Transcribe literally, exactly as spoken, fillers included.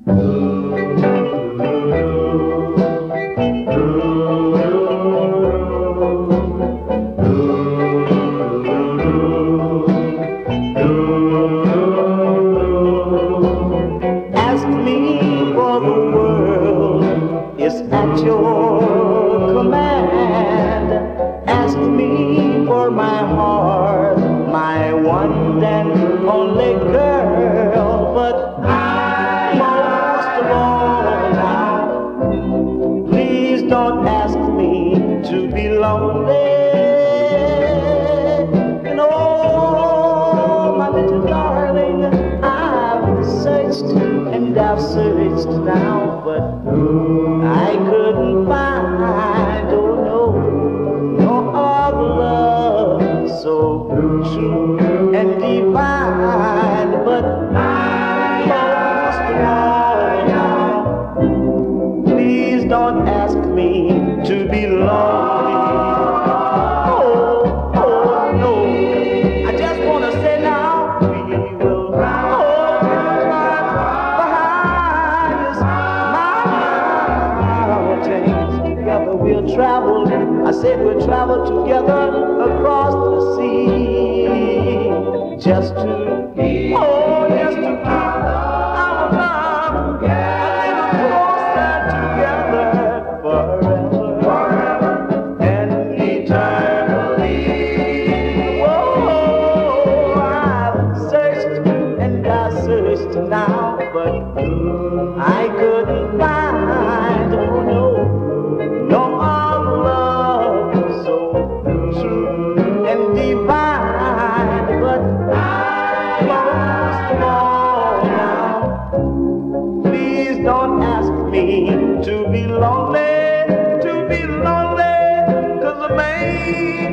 Ask me for the world is at your command. Ask me for my heart, my one and only girl. But most of all now, please don't ask me to be lonely. And oh, my little darling, I've searched and I've searched now, but I couldn't find, oh no, no other love so true and divine. But most of all now, please don't ask me to be lonely. Oh, oh no, I just want to say now, we will hold together, we'll travel. I said we'll travel together across the sea, just to, oh, just to keep our love a little closer together forever, forever and eternally. Whoa, I've searched and I searched now, but I couldn't find, oh no, no other love so true and divine. But most of all now, please don't ask me to be lonely, to be lonely, 'cause a man